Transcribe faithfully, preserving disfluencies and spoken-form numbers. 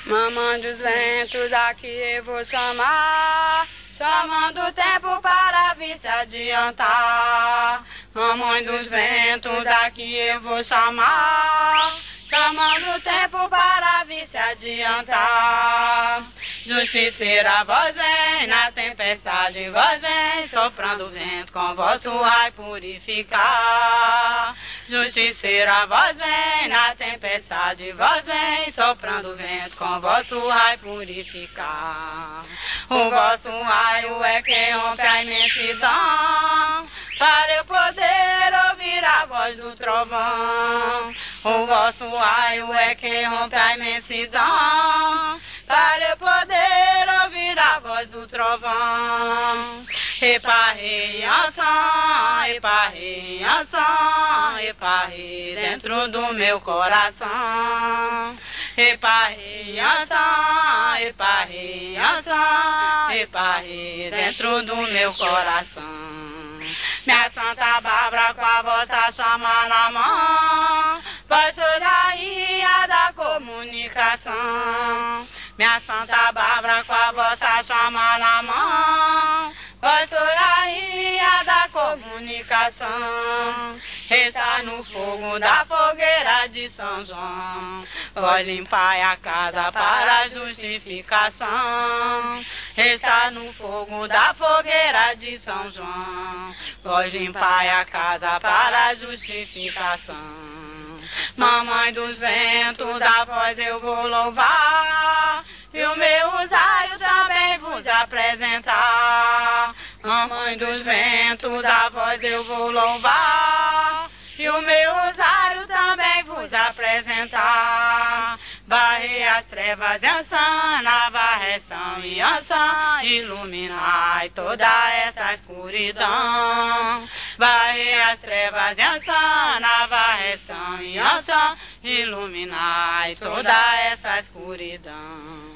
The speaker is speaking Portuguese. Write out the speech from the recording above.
Mamãe dos ventos, aqui eu vou chamar, chamando o tempo para vir se adiantar. Mamãe dos ventos, aqui eu vou chamar, chamando o tempo para vir se adiantar. Justiceira, vós vem, na tempestade vós vem, soprando o vento com vosso raio purificar. Justiceira, vós vem, na tempestade vós vem, soprando o vento com vosso raio purificar. O vosso raio é quem rompe a imensidão, para eu poder ouvir a voz do trovão. O vosso raio é quem rompe a imensidão, para eu poder ouvir a voz do trovão. Eparrei, anção, eparrei, anção, eparrei dentro do meu coração. Eparrei, anção, eparrei, anção, eparrei dentro do meu coração. Minha Santa Bárbara com a vossa chama na mão, vós sois rainha da comunicação. Minha Santa Bárbara com a vossa chama na mão, vós sois rainha da comunicação. Está no fogo da fogueira de São João, vós limpai a casa para a justificação. Está no fogo da fogueira de São João, vós limpai a casa para a justificação. Mamãe dos ventos, a vós eu vou louvar, e o meu rosário também vos apresentar. Mamãe dos ventos, a vós eu vou louvar, e o meu rosário também vos apresentar. Varrei as trevas e anção, na varreção e anção, iluminai toda essa escuridão. Varrei as trevas e anção, na varreção e anção, iluminai toda essa escuridão.